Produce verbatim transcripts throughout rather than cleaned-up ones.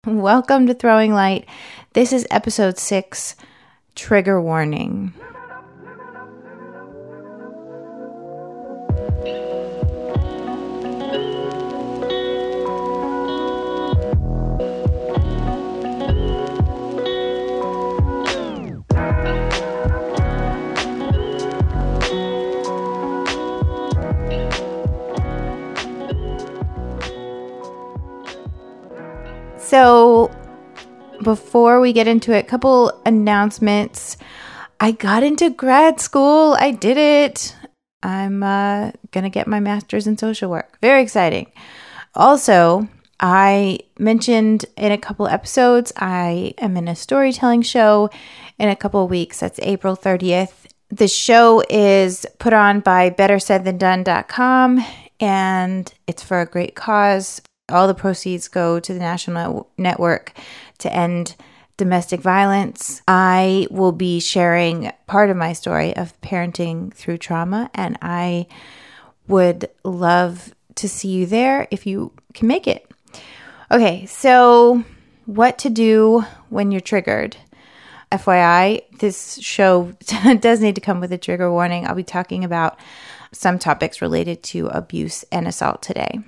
Welcome to Throwing Light. This is episode six, Trigger Warning. So before we get into it, a couple announcements. I got into grad school. I did it. I'm uh, going to get my master's in social work. Very exciting. Also, I mentioned in a couple episodes, I am in a storytelling show in a couple of weeks. That's April thirtieth. The show is put on by better said than done dot com, and it's for a great cause. All the proceeds go to the National Network to End Domestic Violence. I will be sharing part of my story of parenting through trauma, and I would love to see you there if you can make it. Okay, so what to do when you're triggered. F Y I, this show does need to come with a trigger warning. I'll be talking about some topics related to abuse and assault today.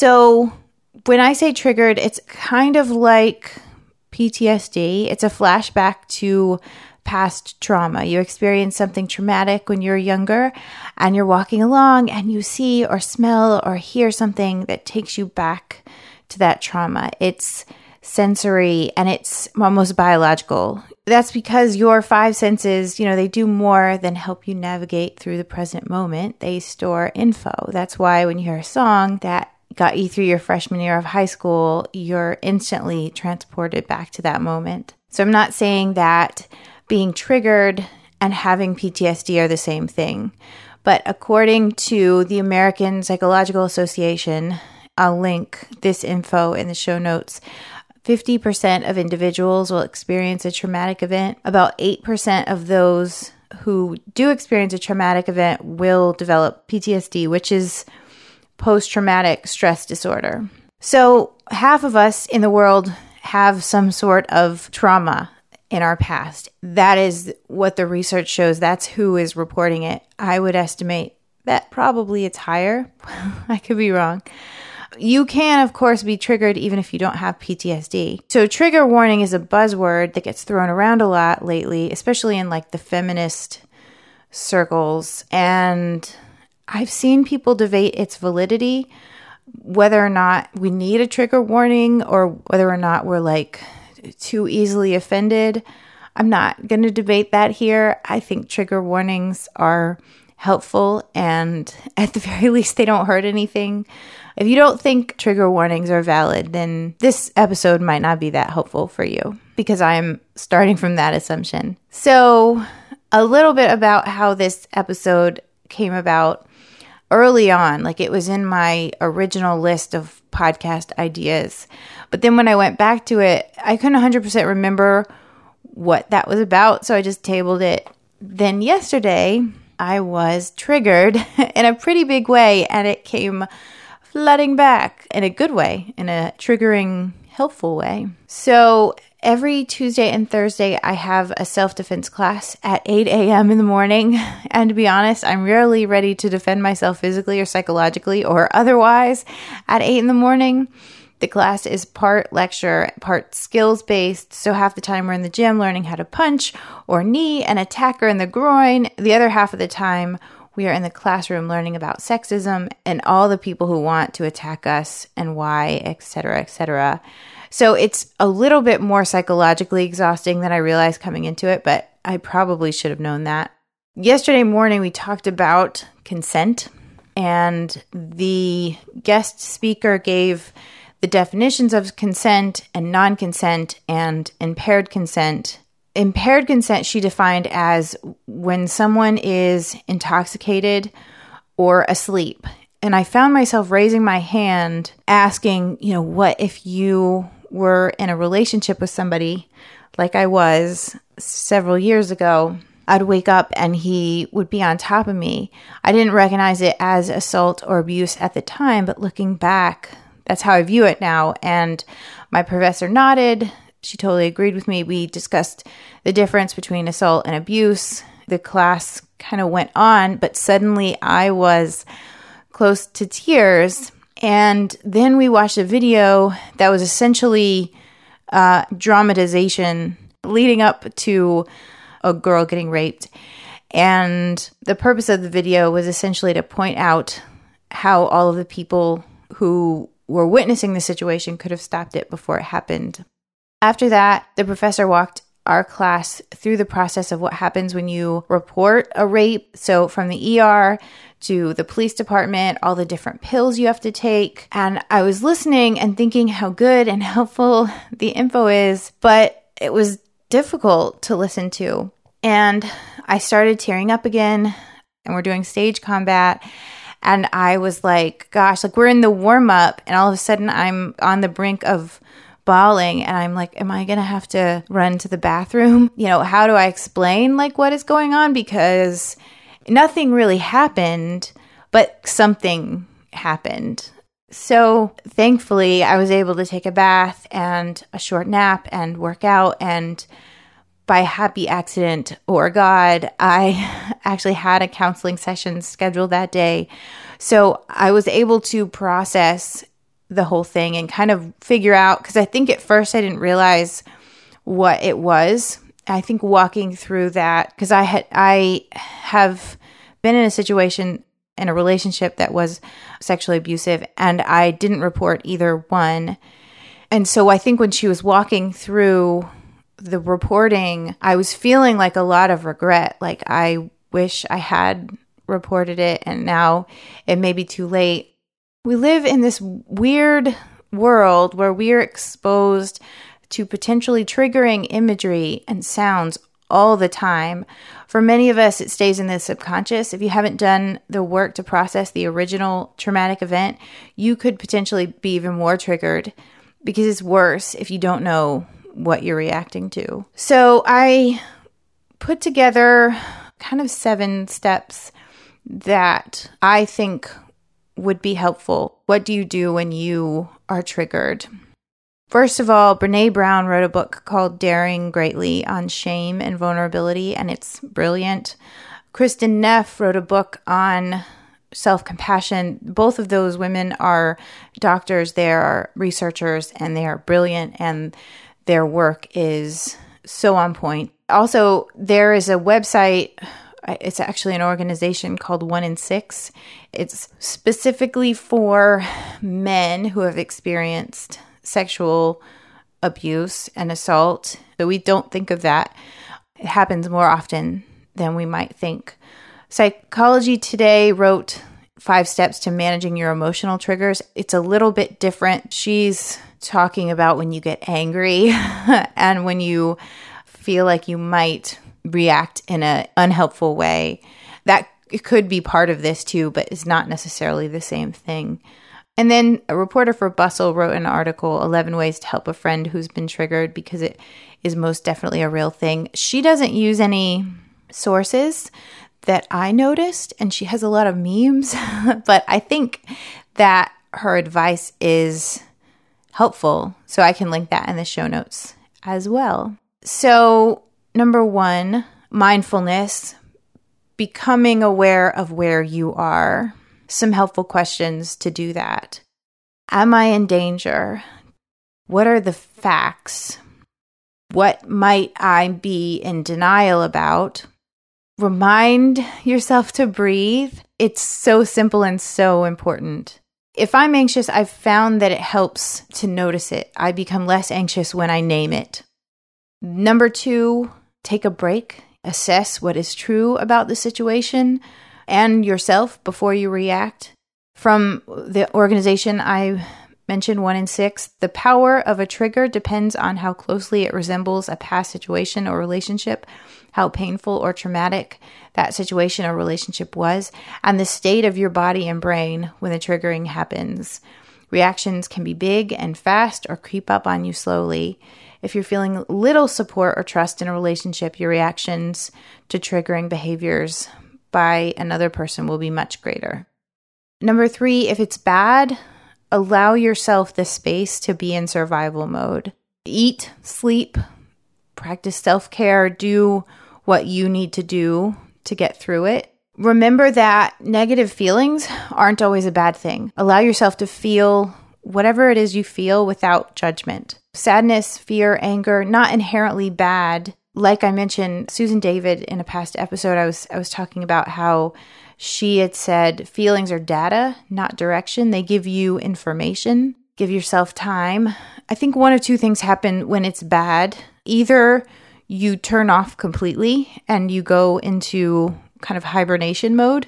So when I say triggered, it's kind of like P T S D. It's a flashback to past trauma. You experience something traumatic when you're younger and you're walking along and you see or smell or hear something that takes you back to that trauma. It's sensory and it's almost biological. That's because your five senses, you know, they do more than help you navigate through the present moment. They store info. That's why when you hear a song that got you through your freshman year of high school, you're instantly transported back to that moment. So I'm not saying that being triggered and having P T S D are the same thing. But according to the American Psychological Association, I'll link this info in the show notes, fifty percent of individuals will experience a traumatic event. About eight percent of those who do experience a traumatic event will develop P T S D, which is post-traumatic stress disorder. So half of us in the world have some sort of trauma in our past. That is what the research shows. That's who is reporting it. I would estimate that probably it's higher. I could be wrong. You can, of course, be triggered even if you don't have P T S D. So trigger warning is a buzzword that gets thrown around a lot lately, especially in like the feminist circles. And I've seen people debate its validity, whether or not we need a trigger warning or whether or not we're like too easily offended. I'm not going to debate that here. I think trigger warnings are helpful and at the very least they don't hurt anything. If you don't think trigger warnings are valid, then this episode might not be that helpful for you because I'm starting from that assumption. So a little bit about how this episode came about. Early on, like it was in my original list of podcast ideas. But then when I went back to it, I couldn't one hundred percent remember what that was about. So I just tabled it. Then yesterday, I was triggered in a pretty big way. And it came flooding back in a good way, in a triggering, helpful way. So every Tuesday and Thursday, I have a self-defense class at eight a.m. in the morning. And to be honest, I'm rarely ready to defend myself physically or psychologically or otherwise at eight in the morning. The class is part lecture, part skills-based. So half the time we're in the gym learning how to punch or knee an attacker in the groin. The other half of the time, we are in the classroom learning about sexism and all the people who want to attack us and why, et cetera, et cetera. So it's a little bit more psychologically exhausting than I realized coming into it, but I probably should have known that. Yesterday morning, we talked about consent, and the guest speaker gave the definitions of consent and non-consent and impaired consent. Impaired consent she defined as when someone is intoxicated or asleep. And I found myself raising my hand asking, you know, what if you were in a relationship with somebody like I was several years ago? I'd wake up and he would be on top of me. I didn't recognize it as assault or abuse at the time, but looking back, that's how I view it now. And my professor nodded. She totally agreed with me. We discussed the difference between assault and abuse. The class kind of went on, but suddenly I was close to tears. And then we watched a video that was essentially uh, dramatization leading up to a girl getting raped. And the purpose of the video was essentially to point out how all of the people who were witnessing the situation could have stopped it before it happened. After that, the professor walked our class through the process of what happens when you report a rape. So from the E R to the police department, all the different pills you have to take. And I was listening and thinking how good and helpful the info is, but it was difficult to listen to. And I started tearing up again, and we're doing stage combat. And I was like, gosh, like we're in the warm up, and all of a sudden I'm on the brink of bawling, and I'm like, am I going to have to run to the bathroom? You know, how do I explain like what is going on? Because nothing really happened, but something happened. So thankfully, I was able to take a bath and a short nap and work out. And by happy accident or God, I actually had a counseling session scheduled that day. So I was able to process the whole thing and kind of figure out, because I think at first I didn't realize what it was. I think walking through that, because I had I have been in a situation in a relationship that was sexually abusive, and I didn't report either one. And so I think when she was walking through the reporting, I was feeling like a lot of regret. Like I wish I had reported it, and now it may be too late. We live in this weird world where we are exposed to potentially triggering imagery and sounds all the time. For many of us, it stays in the subconscious. If you haven't done the work to process the original traumatic event, you could potentially be even more triggered, because it's worse if you don't know what you're reacting to. So I put together kind of seven steps that I think would be helpful. What do you do when you are triggered? First of all, Brené Brown wrote a book called Daring Greatly on shame and vulnerability, and it's brilliant. Kristin Neff wrote a book on self-compassion. Both of those women are doctors, they are researchers, and they are brilliant, and their work is so on point. Also, there is a website, it's actually an organization called One in Six. It's specifically for men who have experienced sexual abuse and assault. So we don't think of that. It happens more often than we might think. Psychology Today wrote Five Steps to Managing Your Emotional Triggers. It's a little bit different. She's talking about when you get angry and when you feel like you might react in an unhelpful way. That could be part of this too, but it's not necessarily the same thing. And then a reporter for Bustle wrote an article, eleven Ways to Help a Friend Who's Been Triggered, because it is most definitely a real thing. She doesn't use any sources that I noticed, and she has a lot of memes, but I think that her advice is helpful. So I can link that in the show notes as well. So number one, mindfulness, becoming aware of where you are. Some helpful questions to do that. Am I in danger? What are the facts? What might I be in denial about? Remind yourself to breathe. It's so simple and so important. If I'm anxious, I've found that it helps to notice it. I become less anxious when I name it. Number two, take a break. Assess what is true about the situation and yourself before you react. From the organization I mentioned, One in Six, the power of a trigger depends on how closely it resembles a past situation or relationship, how painful or traumatic that situation or relationship was, and the state of your body and brain when the triggering happens. Reactions can be big and fast or creep up on you slowly. If you're feeling little support or trust in a relationship, your reactions to triggering behaviors by another person will be much greater. Number three, if it's bad, allow yourself the space to be in survival mode. Eat, sleep, practice self-care, do what you need to do to get through it. Remember that negative feelings aren't always a bad thing. Allow yourself to feel whatever it is you feel without judgment. Sadness, fear, anger, not inherently bad. Like I mentioned, Susan David in a past episode, I was I was talking about how she had said feelings are data, not direction. They give you information. Give yourself time. I think one of two things happen when it's bad. Either you turn off completely and you go into kind of hibernation mode,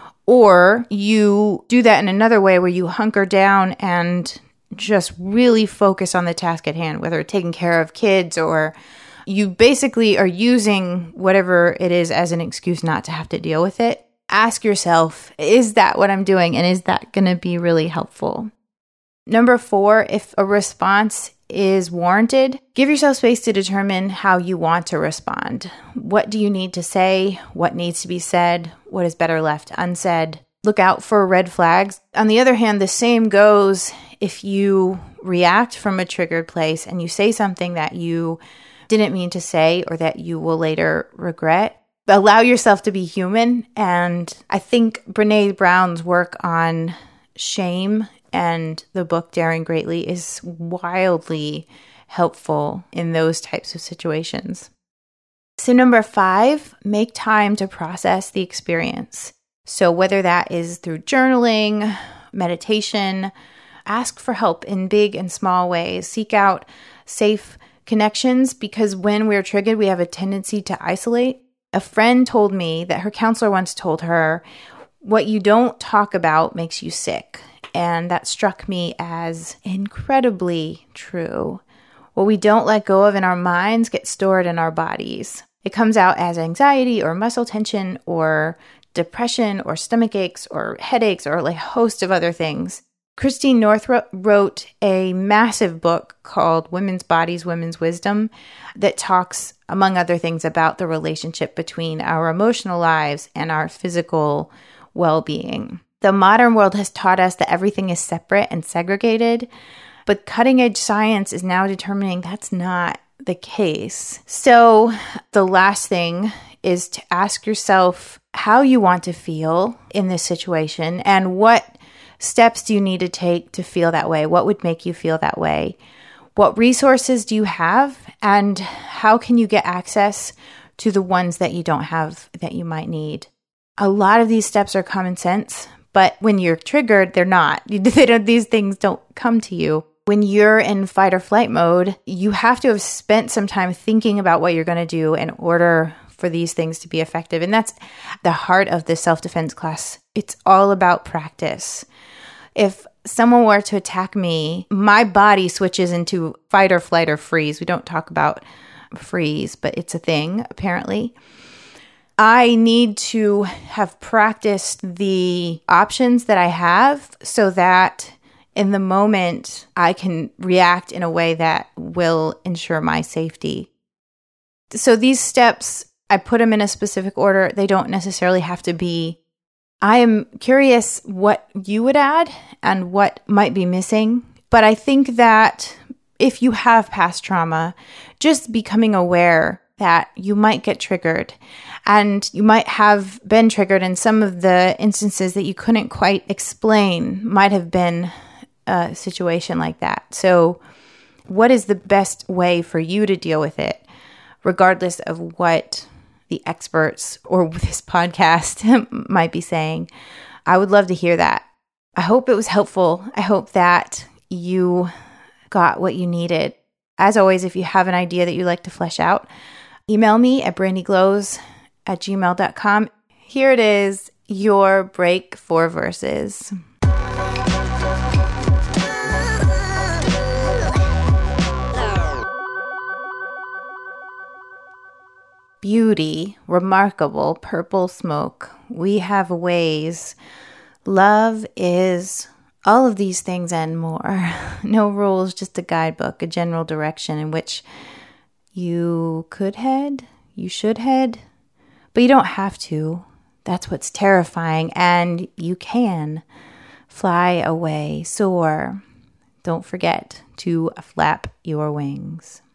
or you do that in another way where you hunker down and just really focus on the task at hand, whether taking care of kids or you basically are using whatever it is as an excuse not to have to deal with it. Ask yourself, is that what I'm doing? And is that going to be really helpful? Number four, if a response is warranted, give yourself space to determine how you want to respond. What do you need to say? What needs to be said? What is better left unsaid? Look out for red flags. On the other hand, the same goes if you react from a triggered place and you say something that you didn't mean to say or that you will later regret. Allow yourself to be human. And I think Brene Brown's work on shame and the book Daring Greatly is wildly helpful in those types of situations. So number five, make time to process the experience. So whether that is through journaling, meditation, ask for help in big and small ways. Seek out safe connections, because when we're triggered, we have a tendency to isolate. A friend told me that her counselor once told her, what you don't talk about makes you sick. And that struck me as incredibly true. What we don't let go of in our minds gets stored in our bodies. It comes out as anxiety or muscle tension or depression or stomach aches or headaches or like a host of other things. Christine North wrote a massive book called Women's Bodies, Women's Wisdom that talks, among other things, about the relationship between our emotional lives and our physical well-being. The modern world has taught us that everything is separate and segregated, but cutting-edge science is now determining that's not the case. So the last thing is to ask yourself how you want to feel in this situation and what steps do you need to take to feel that way? What would make you feel that way? What resources do you have? And how can you get access to the ones that you don't have that you might need? A lot of these steps are common sense, but when you're triggered, they're not. They don't, these things don't come to you. When you're in fight or flight mode, you have to have spent some time thinking about what you're going to do in order for these things to be effective. And that's the heart of the self-defense class. It's all about practice. If someone were to attack me, my body switches into fight or flight or freeze. We don't talk about freeze, but it's a thing, apparently. I need to have practiced the options that I have so that in the moment I can react in a way that will ensure my safety. So these steps, I put them in a specific order. They don't necessarily have to be. I am curious what you would add and what might be missing. But I think that if you have past trauma, just becoming aware that you might get triggered and you might have been triggered in some of the instances that you couldn't quite explain might have been a situation like that. So what is the best way for you to deal with it, regardless of what the experts or this podcast might be saying? I would love to hear that. I hope it was helpful. I hope that you got what you needed. As always, if you have an idea that you'd like to flesh out, email me at brandyglows at gmail dot com. Here it is, your break for verses. Beauty, remarkable purple smoke. We have ways. Love is all of these things and more. No rules, just a guidebook, a general direction in which you could head, you should head, but you don't have to. That's what's terrifying, and you can Fly away, soar. Don't forget to flap your wings.